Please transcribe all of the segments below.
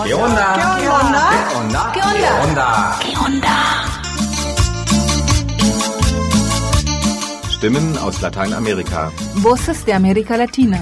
¿Qué onda? ¿Qué onda? ¿Qué onda? ¿Qué onda? ¿Qué onda? Stimmen aus Lateinamerika. Voces de América Latina.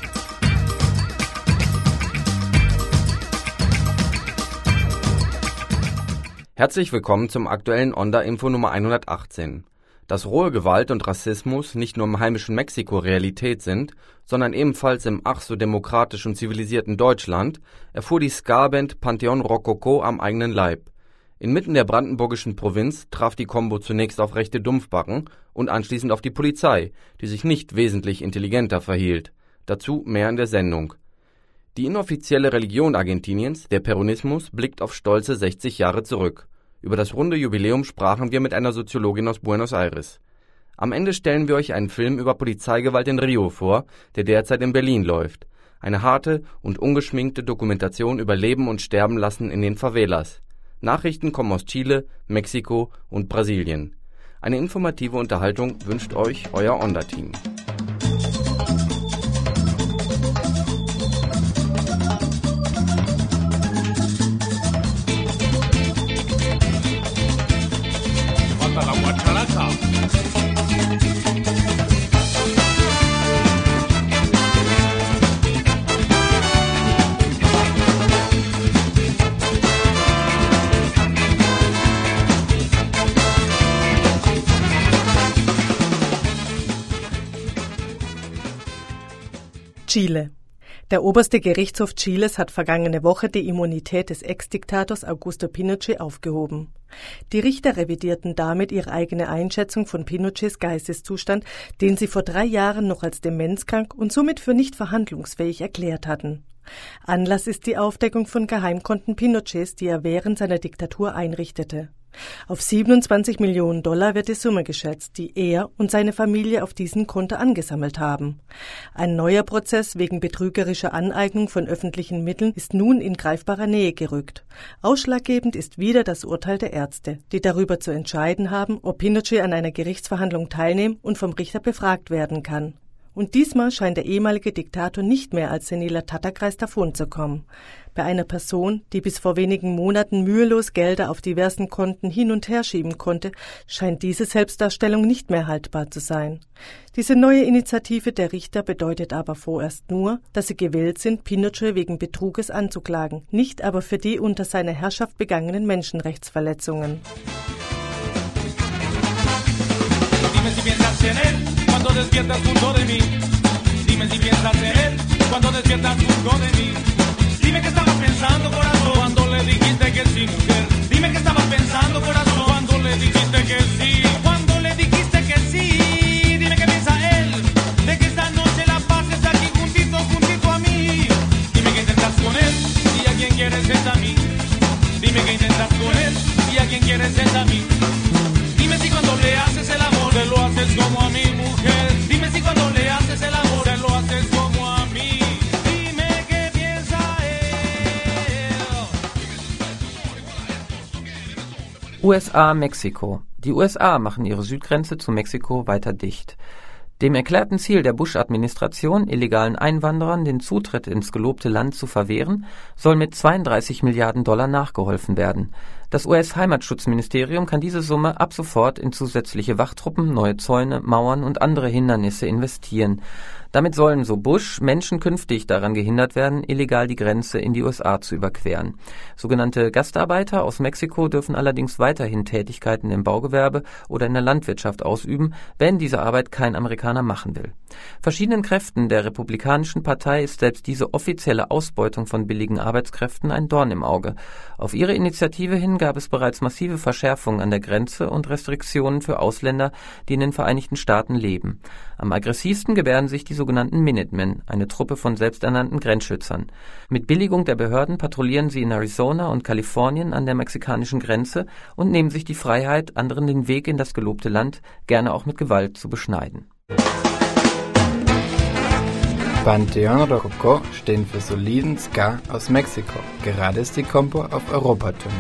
Herzlich willkommen zum aktuellen Onda-Info Nummer 118. Dass rohe Gewalt und Rassismus nicht nur im heimischen Mexiko Realität sind, sondern ebenfalls im ach so demokratischen und zivilisierten Deutschland, erfuhr die Ska-Band Panteón Rococó am eigenen Leib. Inmitten der brandenburgischen Provinz traf die Kombo zunächst auf rechte Dumpfbacken und anschließend auf die Polizei, die sich nicht wesentlich intelligenter verhielt. Dazu mehr in der Sendung. Die inoffizielle Religion Argentiniens, der Peronismus, blickt auf stolze 60 Jahre zurück. Über das runde Jubiläum sprachen wir mit einer Soziologin aus Buenos Aires. Am Ende stellen wir euch einen Film über Polizeigewalt in Rio vor, der derzeit in Berlin läuft. Eine harte und ungeschminkte Dokumentation über Leben und Sterben lassen in den Favelas. Nachrichten kommen aus Chile, Mexiko und Brasilien. Eine informative Unterhaltung wünscht euch euer Onda-Team. Chile. Der oberste Gerichtshof Chiles hat vergangene Woche die Immunität des Ex-Diktators Augusto Pinochet aufgehoben. Die Richter revidierten damit ihre eigene Einschätzung von Pinochets Geisteszustand, den sie vor 3 Jahren noch als demenzkrank und somit für nicht verhandlungsfähig erklärt hatten. Anlass ist die Aufdeckung von Geheimkonten Pinochets, die er während seiner Diktatur einrichtete. Auf 27 Millionen Dollar wird die Summe geschätzt, die er und seine Familie auf diesen Konto angesammelt haben. Ein neuer Prozess wegen betrügerischer Aneignung von öffentlichen Mitteln ist nun in greifbarer Nähe gerückt. Ausschlaggebend ist wieder das Urteil der Ärzte, die darüber zu entscheiden haben, ob Pinochet an einer Gerichtsverhandlung teilnehmen und vom Richter befragt werden kann. Und diesmal scheint der ehemalige Diktator nicht mehr als seniler Tatterkreis davonzukommen. Bei einer Person, die bis vor wenigen Monaten mühelos Gelder auf diversen Konten hin und her schieben konnte, scheint diese Selbstdarstellung nicht mehr haltbar zu sein. Diese neue Initiative der Richter bedeutet aber vorerst nur, dass sie gewillt sind, Pinochet wegen Betruges anzuklagen, nicht aber für die unter seiner Herrschaft begangenen Menschenrechtsverletzungen. Cuando despiertas junto de mí, dime si piensas en él. Cuando despiertas junto de mí, dime qué estabas pensando, corazón, cuando le dijiste que sí, mujer. Dime qué estabas pensando, corazón, cuando le dijiste que sí. Cuando le dijiste que sí, dime qué piensa él, de que esta noche la pases aquí juntito, juntito a mí. Dime qué intentas con él y a quién quieres es a mí. Dime qué intentas con él y a quién quieres es a mí. Dime si cuando le haces el amor te lo haces como a mi mujer. Dime si cuando le haces el amor te lo haces como a mí. Dime qué piensa él. USA, Mexiko. Die USA machen ihre Südgrenze zu Mexiko weiter dicht. Dem erklärten Ziel der Bush-Administration, illegalen Einwanderern den Zutritt ins gelobte Land zu verwehren, soll mit 32 Milliarden Dollar nachgeholfen werden. Das US-Heimatschutzministerium kann diese Summe ab sofort in zusätzliche Wachtruppen, neue Zäune, Mauern und andere Hindernisse investieren. Damit sollen, so Bush, Menschen künftig daran gehindert werden, illegal die Grenze in die USA zu überqueren. Sogenannte Gastarbeiter aus Mexiko dürfen allerdings weiterhin Tätigkeiten im Baugewerbe oder in der Landwirtschaft ausüben, wenn diese Arbeit kein Amerikaner machen will. Verschiedenen Kräften der Republikanischen Partei ist selbst diese offizielle Ausbeutung von billigen Arbeitskräften ein Dorn im Auge. Auf ihre Initiative hin gab es bereits massive Verschärfungen an der Grenze und Restriktionen für Ausländer, die in den Vereinigten Staaten leben. Am aggressivsten gebärden sich die sogenannten Minutemen, eine Truppe von selbsternannten Grenzschützern. Mit Billigung der Behörden patrouillieren sie in Arizona und Kalifornien an der mexikanischen Grenze und nehmen sich die Freiheit, anderen den Weg in das gelobte Land gerne auch mit Gewalt zu beschneiden. Panteón Rococó stehen für soliden Ska aus Mexiko. Gerade ist die Kombo auf Europatournee.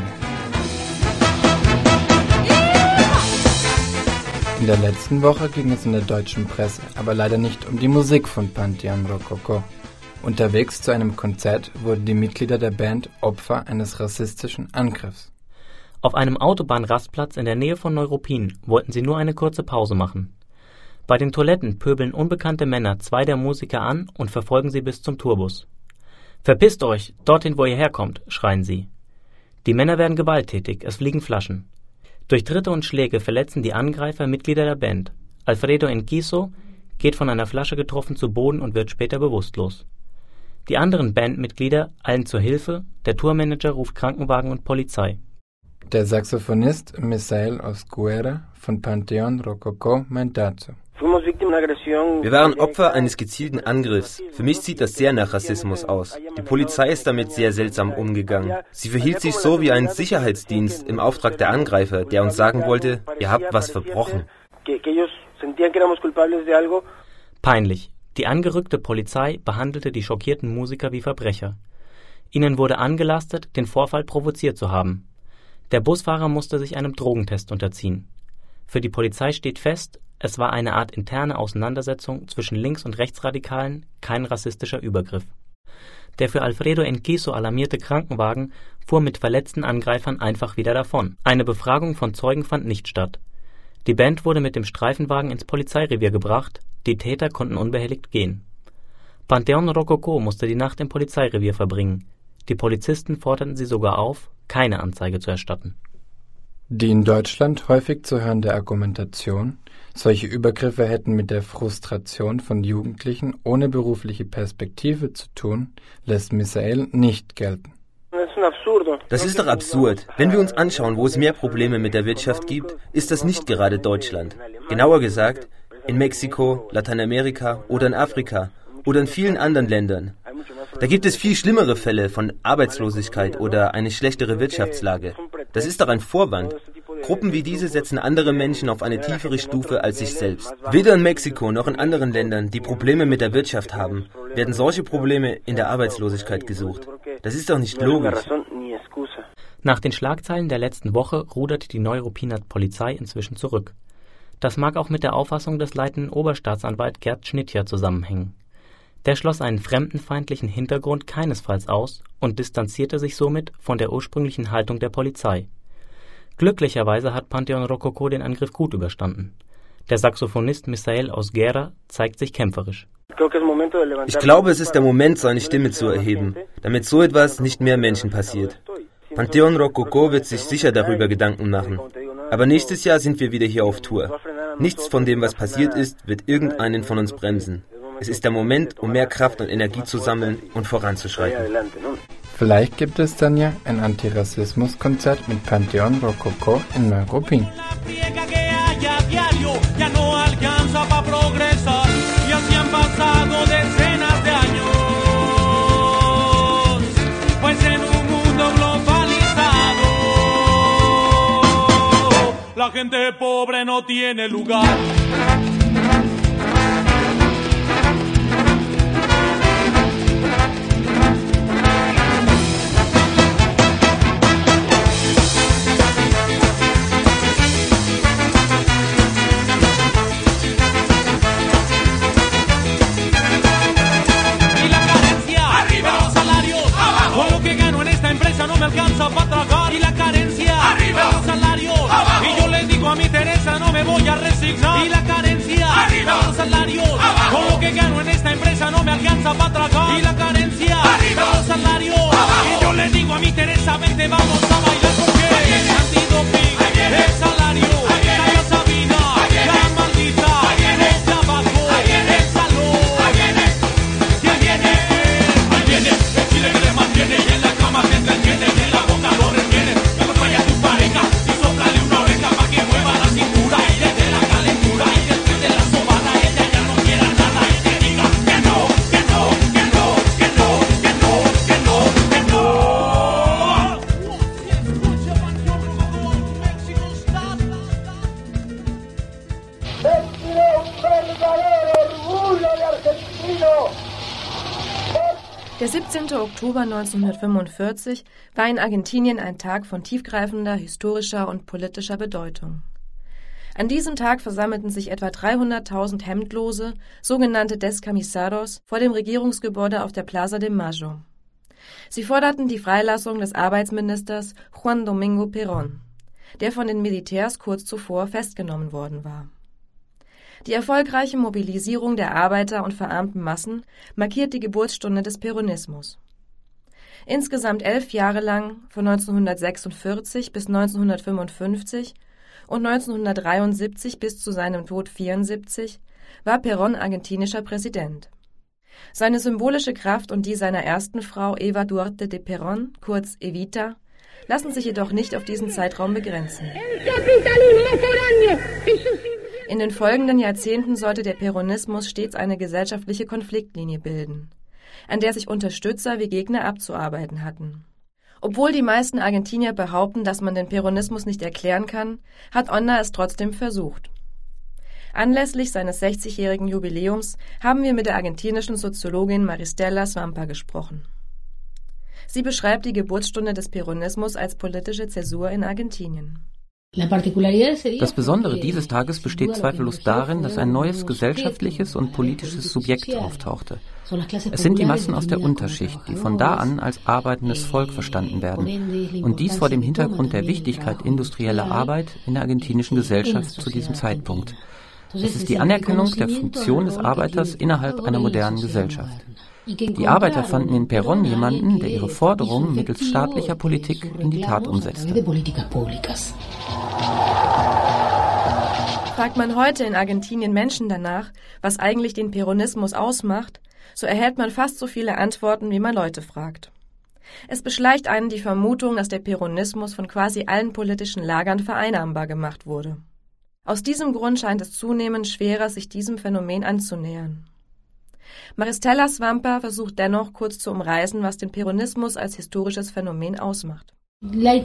In der letzten Woche ging es in der deutschen Presse aber leider nicht um die Musik von Panteón Rococó. Unterwegs zu einem Konzert wurden die Mitglieder der Band Opfer eines rassistischen Angriffs. Auf einem Autobahnrastplatz in der Nähe von Neuruppin wollten sie nur eine kurze Pause machen. Bei den Toiletten pöbeln unbekannte Männer 2 der Musiker an und verfolgen sie bis zum Tourbus. »Verpisst euch, dorthin, wo ihr herkommt«, schreien sie. Die Männer werden gewalttätig, es fliegen Flaschen. Durch Tritte und Schläge verletzen die Angreifer Mitglieder der Band. Alfredo Enciso geht von einer Flasche getroffen zu Boden und wird später bewusstlos. Die anderen Bandmitglieder eilen zur Hilfe, der Tourmanager ruft Krankenwagen und Polizei. Der Saxophonist Misael Osguera von Panteón Rococó meint dazu: Wir waren Opfer eines gezielten Angriffs. Für mich sieht das sehr nach Rassismus aus. Die Polizei ist damit sehr seltsam umgegangen. Sie verhielt sich so wie ein Sicherheitsdienst im Auftrag der Angreifer, der uns sagen wollte, ihr habt was verbrochen. Peinlich. Die angerückte Polizei behandelte die schockierten Musiker wie Verbrecher. Ihnen wurde angelastet, den Vorfall provoziert zu haben. Der Busfahrer musste sich einem Drogentest unterziehen. Für die Polizei steht fest, es war eine Art interne Auseinandersetzung zwischen Links- und Rechtsradikalen, kein rassistischer Übergriff. Der für Alfredo Enciso alarmierte Krankenwagen fuhr mit verletzten Angreifern einfach wieder davon. Eine Befragung von Zeugen fand nicht statt. Die Band wurde mit dem Streifenwagen ins Polizeirevier gebracht, die Täter konnten unbehelligt gehen. Panteón Rococó musste die Nacht im Polizeirevier verbringen. Die Polizisten forderten sie sogar auf, keine Anzeige zu erstatten. Die in Deutschland häufig zu hörende Argumentation, solche Übergriffe hätten mit der Frustration von Jugendlichen ohne berufliche Perspektive zu tun, lässt Misael nicht gelten. Das ist doch absurd. Wenn wir uns anschauen, wo es mehr Probleme mit der Wirtschaft gibt, ist das nicht gerade Deutschland. Genauer gesagt, in Mexiko, Lateinamerika oder in Afrika oder in vielen anderen Ländern. Da gibt es viel schlimmere Fälle von Arbeitslosigkeit oder eine schlechtere Wirtschaftslage. Das ist doch ein Vorwand. Gruppen wie diese setzen andere Menschen auf eine tiefere Stufe als sich selbst. Weder in Mexiko noch in anderen Ländern, die Probleme mit der Wirtschaft haben, werden solche Probleme in der Arbeitslosigkeit gesucht. Das ist doch nicht logisch. Nach den Schlagzeilen der letzten Woche rudert die Neuruppiner Polizei inzwischen zurück. Das mag auch mit der Auffassung des leitenden Oberstaatsanwalts Gerd Schnittjer zusammenhängen. Der schloss einen fremdenfeindlichen Hintergrund keinesfalls aus und distanzierte sich somit von der ursprünglichen Haltung der Polizei. Glücklicherweise hat Panteón Rococó den Angriff gut überstanden. Der Saxophonist Misael Osguera zeigt sich kämpferisch. Ich glaube, es ist der Moment, seine Stimme zu erheben, damit so etwas nicht mehr Menschen passiert. Panteón Rococó wird sich sicher darüber Gedanken machen. Aber nächstes Jahr sind wir wieder hier auf Tour. Nichts von dem, was passiert ist, wird irgendeinen von uns bremsen. Es ist der Moment, um mehr Kraft und Energie zu sammeln und voranzuschreiten. Vielleicht gibt es dann ja ein Antirassismus-Konzert mit Panteón Rococó in Neuruppin. La gente pobre no tiene lugar. No me alcanza para tragar y la carencia arriba los salarios abajo. Y yo les digo a mi Teresa no me voy a resignar y la carencia arriba los salarios abajo. Con lo que gano en esta empresa no me alcanza para tragar y la carencia arriba los salarios abajo. Y yo les digo a mi Teresa vente vamos a bailar porque el antidoping, el salario, la Sabina, la maldita, el tabaco, el salón. ¿Quién viene? Ahí viene el chile que le mantiene y en la cama te entretiene y en la boca lo retiene. Que lo traiga tu pareja y sóplale una oreja pa' que mueva la cintura y le dé la calentura y después de la sobada ella ya no quiera nada y te diga que no, que no, que no, que no, que no, que no, que no. Escucha Panteón Rococó, México está. Sentiré un verdadero orgullo de argentino. Der 17. Oktober 1945 war in Argentinien ein Tag von tiefgreifender historischer und politischer Bedeutung. An diesem Tag versammelten sich etwa 300.000 Hemdlose, sogenannte Descamisados, vor dem Regierungsgebäude auf der Plaza de Mayo. Sie forderten die Freilassung des Arbeitsministers Juan Domingo Perón, der von den Militärs kurz zuvor festgenommen worden war. Die erfolgreiche Mobilisierung der Arbeiter- und verarmten Massen markiert die Geburtsstunde des Peronismus. Insgesamt 11 Jahre lang, von 1946 bis 1955 und 1973 bis zu seinem Tod 1974, war Perón argentinischer Präsident. Seine symbolische Kraft und die seiner ersten Frau Eva Duarte de Perón, kurz Evita, lassen sich jedoch nicht auf diesen Zeitraum begrenzen. In den folgenden Jahrzehnten sollte der Peronismus stets eine gesellschaftliche Konfliktlinie bilden, an der sich Unterstützer wie Gegner abzuarbeiten hatten. Obwohl die meisten Argentinier behaupten, dass man den Peronismus nicht erklären kann, hat Onda es trotzdem versucht. Anlässlich seines 60-jährigen Jubiläums haben wir mit der argentinischen Soziologin Maristela Svampa gesprochen. Sie beschreibt die Geburtsstunde des Peronismus als politische Zäsur in Argentinien. Das Besondere dieses Tages besteht zweifellos darin, dass ein neues gesellschaftliches und politisches Subjekt auftauchte. Es sind die Massen aus der Unterschicht, die von da an als arbeitendes Volk verstanden werden. Und dies vor dem Hintergrund der Wichtigkeit industrieller Arbeit in der argentinischen Gesellschaft zu diesem Zeitpunkt. Es ist die Anerkennung der Funktion des Arbeiters innerhalb einer modernen Gesellschaft. Die Arbeiter fanden in Perón jemanden, der ihre Forderungen mittels staatlicher Politik in die Tat umsetzte. Fragt man heute in Argentinien Menschen danach, was eigentlich den Peronismus ausmacht, so erhält man fast so viele Antworten, wie man Leute fragt. Es beschleicht einen die Vermutung, dass der Peronismus von quasi allen politischen Lagern vereinnahmbar gemacht wurde. Aus diesem Grund scheint es zunehmend schwerer, sich diesem Phänomen anzunähern. Maristela Svampa versucht dennoch kurz zu umreißen, was den Peronismus als historisches Phänomen ausmacht. Die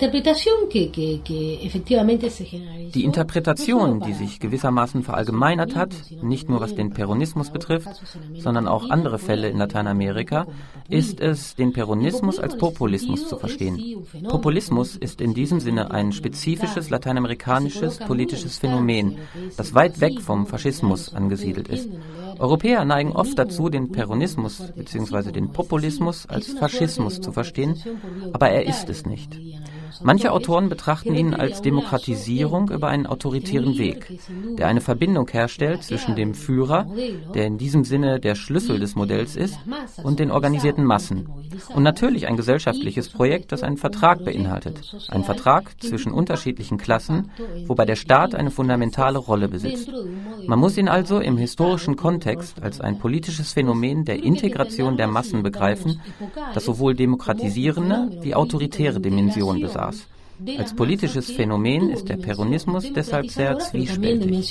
Interpretation, die sich gewissermaßen verallgemeinert hat, nicht nur was den Peronismus betrifft, sondern auch andere Fälle in Lateinamerika, ist es, den Peronismus als Populismus zu verstehen. Populismus ist in diesem Sinne ein spezifisches lateinamerikanisches politisches Phänomen, das weit weg vom Faschismus angesiedelt ist. Europäer neigen oft dazu, den Peronismus bzw. den Populismus als Faschismus zu verstehen, aber er ist es nicht. Manche Autoren betrachten ihn als Demokratisierung über einen autoritären Weg, der eine Verbindung herstellt zwischen dem Führer, der in diesem Sinne der Schlüssel des Modells ist, und den organisierten Massen. Und natürlich ein gesellschaftliches Projekt, das einen Vertrag beinhaltet. Ein Vertrag zwischen unterschiedlichen Klassen, wobei der Staat eine fundamentale Rolle besitzt. Man muss ihn also im historischen Kontext als ein politisches Phänomen der Integration der Massen begreifen, das sowohl demokratisierende wie autoritäre Dimensionen besaß. Als politisches Phänomen ist der Peronismus deshalb sehr zwiespältig.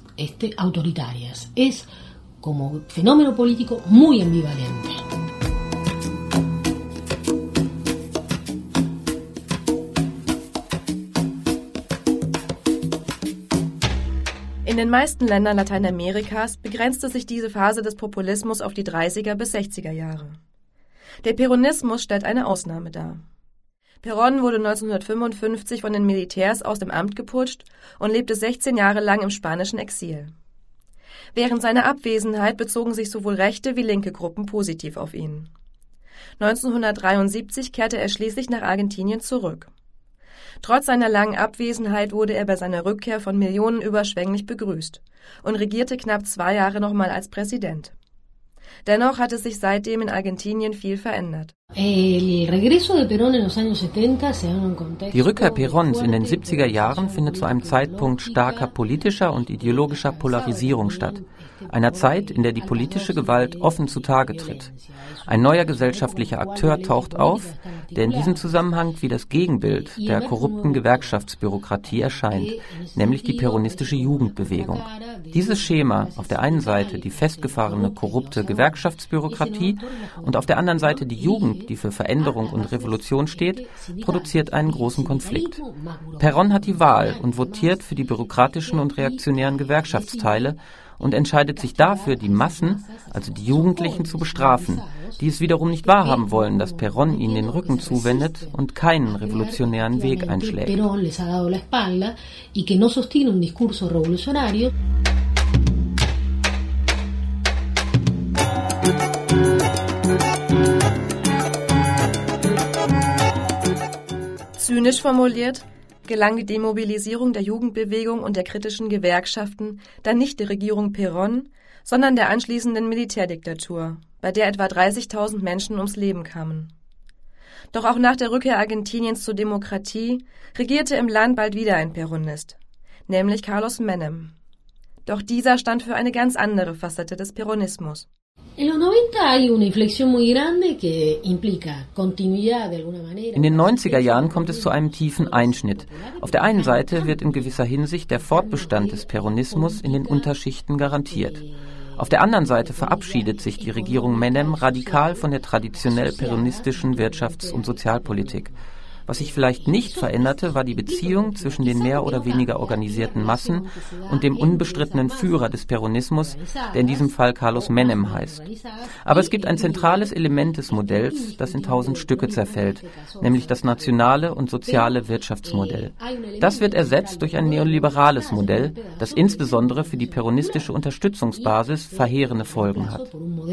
In den meisten Ländern Lateinamerikas begrenzte sich diese Phase des Populismus auf die 30er bis 60er Jahre. Der Peronismus stellt eine Ausnahme dar. Perón wurde 1955 von den Militärs aus dem Amt geputscht und lebte 16 Jahre lang im spanischen Exil. Während seiner Abwesenheit bezogen sich sowohl rechte wie linke Gruppen positiv auf ihn. 1973 kehrte er schließlich nach Argentinien zurück. Trotz seiner langen Abwesenheit wurde er bei seiner Rückkehr von Millionen überschwänglich begrüßt und regierte knapp 2 Jahre nochmal als Präsident. Dennoch hat es sich seitdem in Argentinien viel verändert. Die Rückkehr Peróns in den 70er Jahren findet zu einem Zeitpunkt starker politischer und ideologischer Polarisierung statt. Einer Zeit, in der die politische Gewalt offen zutage tritt. Ein neuer gesellschaftlicher Akteur taucht auf, der in diesem Zusammenhang wie das Gegenbild der korrupten Gewerkschaftsbürokratie erscheint, nämlich die peronistische Jugendbewegung. Dieses Schema, auf der einen Seite die festgefahrene korrupte Gewerkschaftsbürokratie und auf der anderen Seite die Jugend, die für Veränderung und Revolution steht, produziert einen großen Konflikt. Perón hat die Wahl und votiert für die bürokratischen und reaktionären Gewerkschaftsteile und entscheidet sich dafür, die Massen, also die Jugendlichen, zu bestrafen, die es wiederum nicht wahrhaben wollen, dass Perón ihnen den Rücken zuwendet und keinen revolutionären Weg einschlägt. Zynisch formuliert, gelang die Demobilisierung der Jugendbewegung und der kritischen Gewerkschaften dann nicht der Regierung Perón, sondern der anschließenden Militärdiktatur, bei der etwa 30.000 Menschen ums Leben kamen. Doch auch nach der Rückkehr Argentiniens zur Demokratie regierte im Land bald wieder ein Peronist, nämlich Carlos Menem. Doch dieser stand für eine ganz andere Facette des Peronismus. In den 90er Jahren kommt es zu einem tiefen Einschnitt. Auf der einen Seite wird in gewisser Hinsicht der Fortbestand des Peronismus in den Unterschichten garantiert. Auf der anderen Seite verabschiedet sich die Regierung Menem radikal von der traditionell peronistischen Wirtschafts- und Sozialpolitik. Was sich vielleicht nicht veränderte, war die Beziehung zwischen den mehr oder weniger organisierten Massen und dem unbestrittenen Führer des Peronismus, der in diesem Fall Carlos Menem heißt. Aber es gibt ein zentrales Element des Modells, das in 1000 Stücke zerfällt, nämlich das nationale und soziale Wirtschaftsmodell. Das wird ersetzt durch ein neoliberales Modell, das insbesondere für die peronistische Unterstützungsbasis verheerende Folgen hat.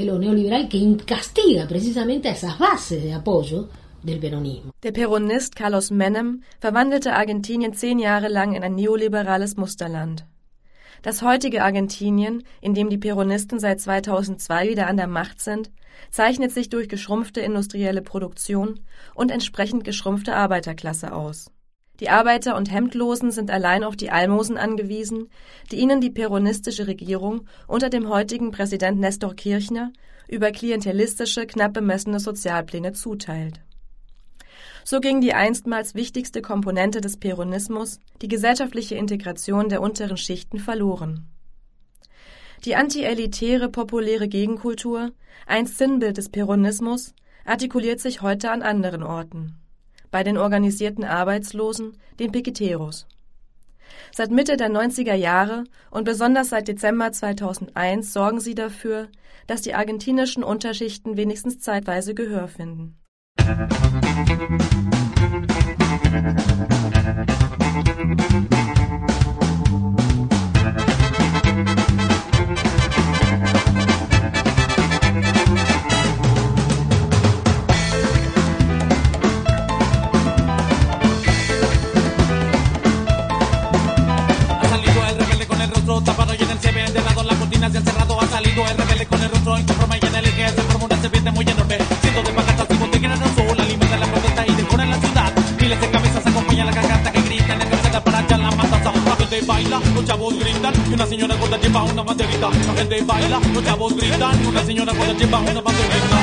Der Peronist Carlos Menem verwandelte Argentinien 10 Jahre lang in ein neoliberales Musterland. Das heutige Argentinien, in dem die Peronisten seit 2002 wieder an der Macht sind, zeichnet sich durch geschrumpfte industrielle Produktion und entsprechend geschrumpfte Arbeiterklasse aus. Die Arbeiter und Hemdlosen sind allein auf die Almosen angewiesen, die ihnen die peronistische Regierung unter dem heutigen Präsident Néstor Kirchner über klientelistische, knapp bemessene Sozialpläne zuteilt. So ging die einstmals wichtigste Komponente des Peronismus, die gesellschaftliche Integration der unteren Schichten, verloren. Die antielitäre, populäre Gegenkultur, einst Sinnbild des Peronismus, artikuliert sich heute an anderen Orten. Bei den organisierten Arbeitslosen, den Piqueteros. Seit Mitte der 90er Jahre und besonders seit Dezember 2001 sorgen sie dafür, dass die argentinischen Unterschichten wenigstens zeitweise Gehör finden. Tapado y en el CV enterrado, la cortina se ha encerrado. Ha salido el rebelde con el rostro inconforme y en el eje se forma una serpiente muy enorme. Cientos de pancartas y botellas al sol alimentan la protesta y decoran la ciudad. Miles de cabezas acompañan la garganta que gritan en el para echar la matanza. La gente baila, los chavos gritan y una señora gorda lleva una banderita. La gente baila, los chavos gritan y una señora gorda lleva una banderita.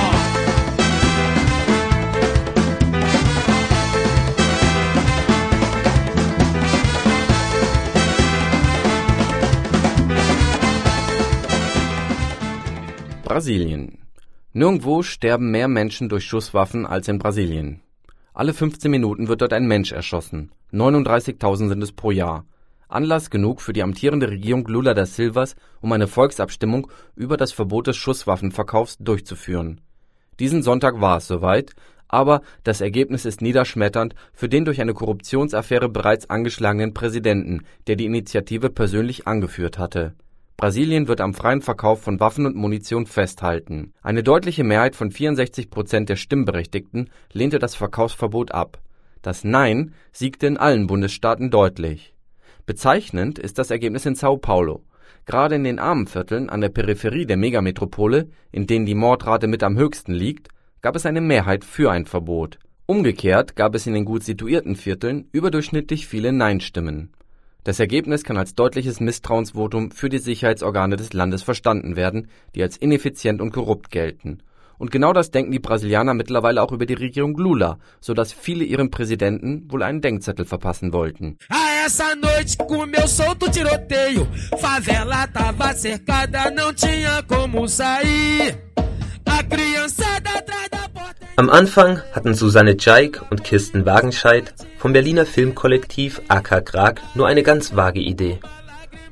Brasilien. Nirgendwo sterben mehr Menschen durch Schusswaffen als in Brasilien. Alle 15 Minuten wird dort ein Mensch erschossen. 39.000 sind es pro Jahr. Anlass genug für die amtierende Regierung Lula da Silvas, um eine Volksabstimmung über das Verbot des Schusswaffenverkaufs durchzuführen. Diesen Sonntag war es soweit, aber das Ergebnis ist niederschmetternd für den durch eine Korruptionsaffäre bereits angeschlagenen Präsidenten, der die Initiative persönlich angeführt hatte. Brasilien wird am freien Verkauf von Waffen und Munition festhalten. Eine deutliche Mehrheit von 64% der Stimmberechtigten lehnte das Verkaufsverbot ab. Das Nein siegte in allen Bundesstaaten deutlich. Bezeichnend ist das Ergebnis in Sao Paulo. Gerade in den armen Vierteln an der Peripherie der Megametropole, in denen die Mordrate mit am höchsten liegt, gab es eine Mehrheit für ein Verbot. Umgekehrt gab es in den gut situierten Vierteln überdurchschnittlich viele Nein-Stimmen. Das Ergebnis kann als deutliches Misstrauensvotum für die Sicherheitsorgane des Landes verstanden werden, die als ineffizient und korrupt gelten. Und genau das denken die Brasilianer mittlerweile auch über die Regierung Lula, sodass viele ihrem Präsidenten wohl einen Denkzettel verpassen wollten. Essa noite comeu solto tiroteio, favela tava cercada, não tinha como sair. A criançada atrás da porta. Am Anfang hatten Susanne Tjaik und Kirsten Wagenscheidt vom Berliner Filmkollektiv AK Krag nur eine ganz vage Idee.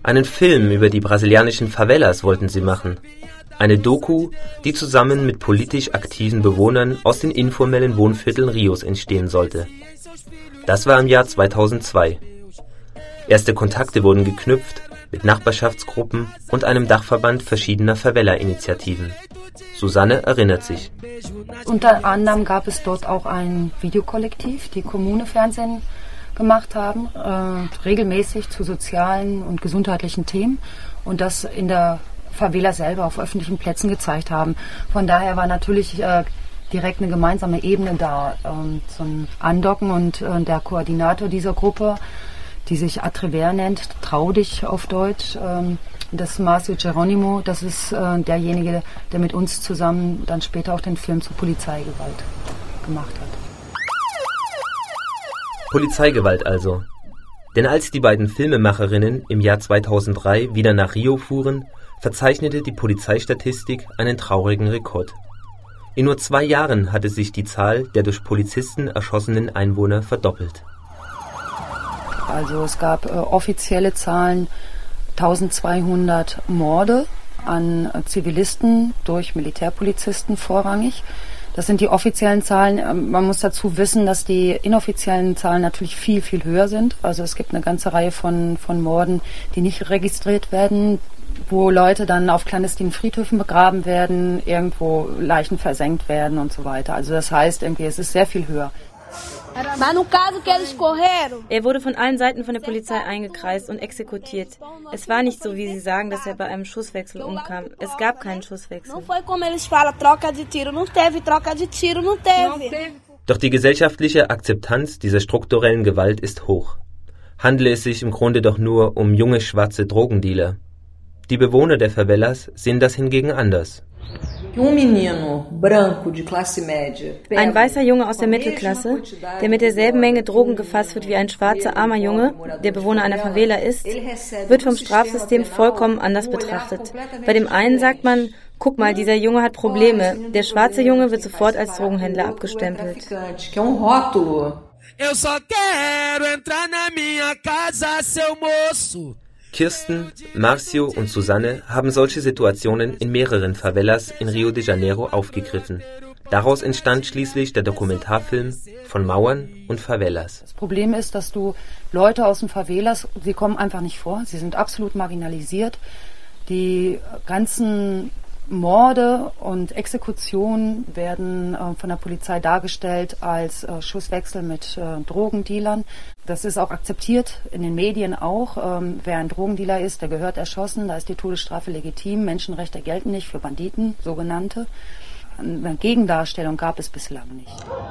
Einen Film über die brasilianischen Favelas wollten sie machen. Eine Doku, die zusammen mit politisch aktiven Bewohnern aus den informellen Wohnvierteln Rios entstehen sollte. Das war im Jahr 2002. Erste Kontakte wurden geknüpft mit Nachbarschaftsgruppen und einem Dachverband verschiedener Favela-Initiativen. Susanne erinnert sich. Unter anderem gab es dort auch ein Videokollektiv, die Kommune-Fernsehen gemacht haben, regelmäßig zu sozialen und gesundheitlichen Themen und das in der Favela selber auf öffentlichen Plätzen gezeigt haben. Von daher war natürlich direkt eine gemeinsame Ebene da, zum Andocken und der Koordinator dieser Gruppe, die sich Atrever nennt, trau dich auf Deutsch, das ist Marcio Geronimo, das ist derjenige, der mit uns zusammen dann später auch den Film zur Polizeigewalt gemacht hat. Polizeigewalt also. Denn als die beiden Filmemacherinnen im Jahr 2003 wieder nach Rio fuhren, verzeichnete die Polizeistatistik einen traurigen Rekord. In nur 2 Jahren hatte sich die Zahl der durch Polizisten erschossenen Einwohner verdoppelt. Also es gab offizielle Zahlen, 1200 Morde an Zivilisten durch Militärpolizisten vorrangig. Das sind die offiziellen Zahlen. Man muss dazu wissen, dass die inoffiziellen Zahlen natürlich viel, viel höher sind. Also es gibt eine ganze Reihe von Morden, die nicht registriert werden, wo Leute dann auf clandestinen Friedhöfen begraben werden, irgendwo Leichen versenkt werden und so weiter. Also das heißt, irgendwie, es ist sehr viel höher. Er wurde von allen Seiten von der Polizei eingekreist und exekutiert. Es war nicht so, wie sie sagen, dass er bei einem Schusswechsel umkam. Es gab keinen Schusswechsel. Doch die gesellschaftliche Akzeptanz dieser strukturellen Gewalt ist hoch. Handle es sich im Grunde doch nur um junge schwarze Drogendealer. Die Bewohner der Favelas sehen das hingegen anders. Ein weißer Junge aus der Mittelklasse, der mit derselben Menge Drogen gefasst wird wie ein schwarzer, armer Junge, der Bewohner einer Favela ist, wird vom Strafsystem vollkommen anders betrachtet. Bei dem einen sagt man, guck mal, dieser Junge hat Probleme. Der schwarze Junge wird sofort als Drogenhändler abgestempelt. Kirsten, Marcio und Susanne haben solche Situationen in mehreren Favelas in Rio de Janeiro aufgegriffen. Daraus entstand schließlich der Dokumentarfilm Von Mauern und Favelas. Das Problem ist, dass du Leute aus den Favelas, sie kommen einfach nicht vor, sie sind absolut marginalisiert. Die ganzen Morde und Exekutionen werden von der Polizei dargestellt als Schusswechsel mit Drogendealern. Das ist auch akzeptiert in den Medien auch. Wer ein Drogendealer ist, der gehört erschossen. Da ist die Todesstrafe legitim. Menschenrechte gelten nicht für Banditen, sogenannte. Eine Gegendarstellung gab es bislang nicht.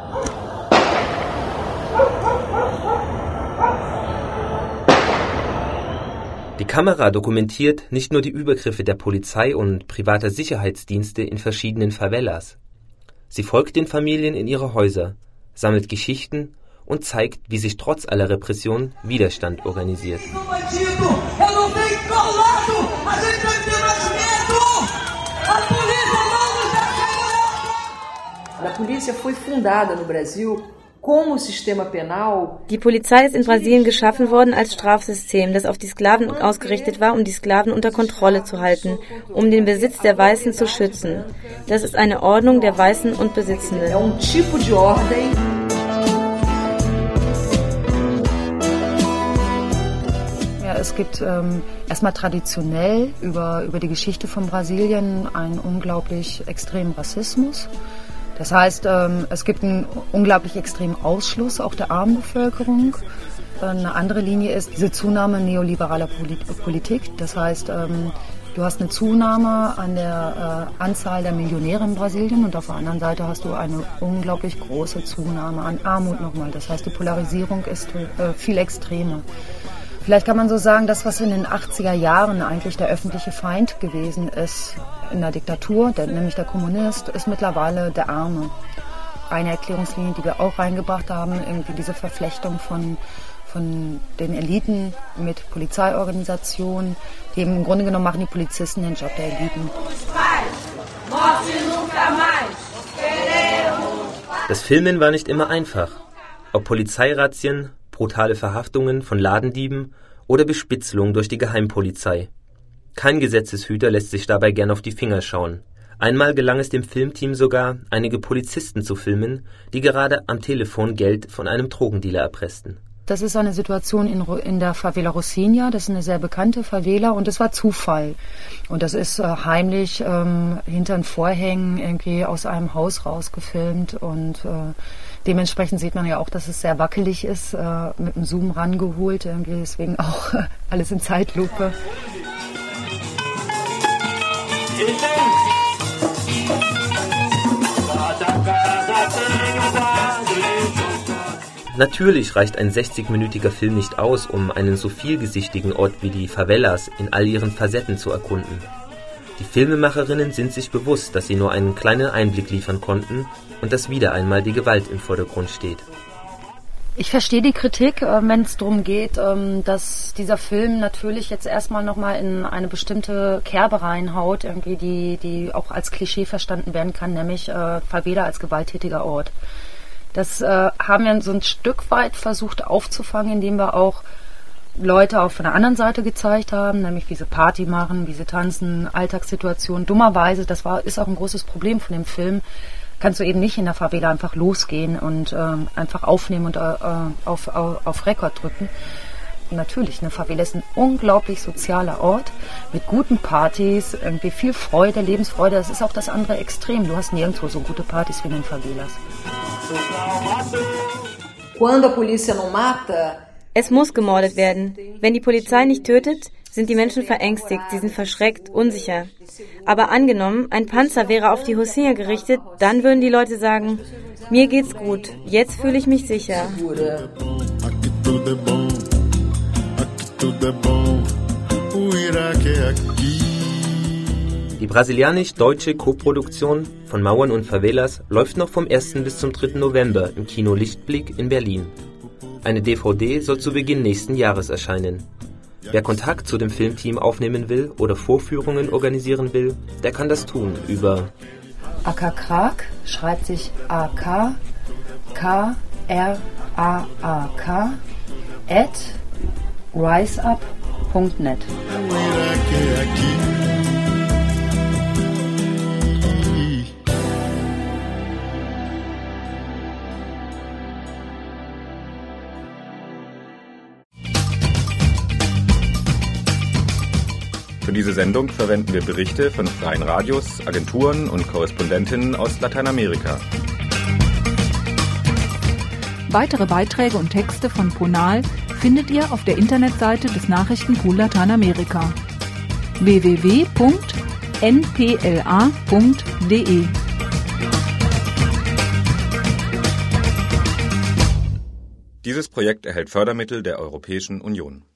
Die Kamera dokumentiert nicht nur die Übergriffe der Polizei und privater Sicherheitsdienste in verschiedenen Favelas. Sie folgt den Familien in ihre Häuser, sammelt Geschichten und zeigt, wie sich trotz aller Repression Widerstand organisiert. Die Polizei ist in Brasilien geschaffen worden als Strafsystem, das auf die Sklaven ausgerichtet war, um die Sklaven unter Kontrolle zu halten, um den Besitz der Weißen zu schützen. Das ist eine Ordnung der Weißen und Besitzenden. Ja, es gibt erstmal traditionell über die Geschichte von Brasilien einen unglaublich extremen Rassismus. Das heißt, es gibt einen unglaublich extremen Ausschluss auch der armen Bevölkerung. Eine andere Linie ist diese Zunahme neoliberaler Politik. Das heißt, du hast eine Zunahme an der Anzahl der Millionäre in Brasilien und auf der anderen Seite hast du eine unglaublich große Zunahme an Armut nochmal. Das heißt, die Polarisierung ist viel extremer. Vielleicht kann man so sagen, das, was in den 80er Jahren eigentlich der öffentliche Feind gewesen ist in der Diktatur, nämlich der Kommunist, ist mittlerweile der Arme. Eine Erklärungslinie, die wir auch reingebracht haben, irgendwie diese Verflechtung von den Eliten mit Polizeiorganisationen, die im Grunde genommen machen die Polizisten den Job der Eliten. Das Filmen war nicht immer einfach. Ob Polizeirazzien, brutale Verhaftungen von Ladendieben oder Bespitzelung durch die Geheimpolizei. Kein Gesetzeshüter lässt sich dabei gern auf die Finger schauen. Einmal gelang es dem Filmteam sogar, einige Polizisten zu filmen, die gerade am Telefon Geld von einem Drogendealer erpressten. Das ist eine Situation in der Favela Rocinha, das ist eine sehr bekannte Favela und das war Zufall. Und das ist heimlich hinter den Vorhängen irgendwie aus einem Haus rausgefilmt und dementsprechend sieht man ja auch, dass es sehr wackelig ist, mit dem Zoom rangeholt, irgendwie deswegen auch alles in Zeitlupe. Natürlich reicht ein 60-minütiger Film nicht aus, um einen so vielgesichtigen Ort wie die Favelas in all ihren Facetten zu erkunden. Die Filmemacherinnen sind sich bewusst, dass sie nur einen kleinen Einblick liefern konnten und dass wieder einmal die Gewalt im Vordergrund steht. Ich verstehe die Kritik, wenn es darum geht, dass dieser Film natürlich jetzt erstmal nochmal in eine bestimmte Kerbe reinhaut, irgendwie die auch als Klischee verstanden werden kann, nämlich Favela als gewalttätiger Ort. Das haben wir so ein Stück weit versucht aufzufangen, indem wir auch Leute auch von der anderen Seite gezeigt haben, nämlich wie sie Party machen, wie sie tanzen, Alltagssituationen. Dummerweise, ist auch ein großes Problem von dem Film, kannst du eben nicht in der Favela einfach losgehen und einfach aufnehmen und auf Rekord drücken. Und natürlich, eine Favela ist ein unglaublich sozialer Ort mit guten Partys, irgendwie viel Freude, Lebensfreude. Das ist auch das andere Extrem. Du hast nirgendwo so gute Partys wie in den Favelas. Es muss gemordet werden. Wenn die Polizei nicht tötet, sind die Menschen verängstigt, sie sind verschreckt, unsicher. Aber angenommen, ein Panzer wäre auf die Rocinha gerichtet, dann würden die Leute sagen, mir geht's gut, jetzt fühle ich mich sicher. Die brasilianisch-deutsche Koproduktion von Mauern und Favelas läuft noch vom 1. bis zum 3. November im Kino Lichtblick in Berlin. Eine DVD soll zu Beginn nächsten Jahres erscheinen. Wer Kontakt zu dem Filmteam aufnehmen will oder Vorführungen organisieren will, der kann das tun über Akakrak schreibt sich AKKRAAK @riseup.net. Für diese Sendung verwenden wir Berichte von freien Radios, Agenturen und Korrespondentinnen aus Lateinamerika. Weitere Beiträge und Texte von Ponal findet ihr auf der Internetseite des Nachrichtenpool Lateinamerika www.npla.de. Dieses Projekt erhält Fördermittel der Europäischen Union.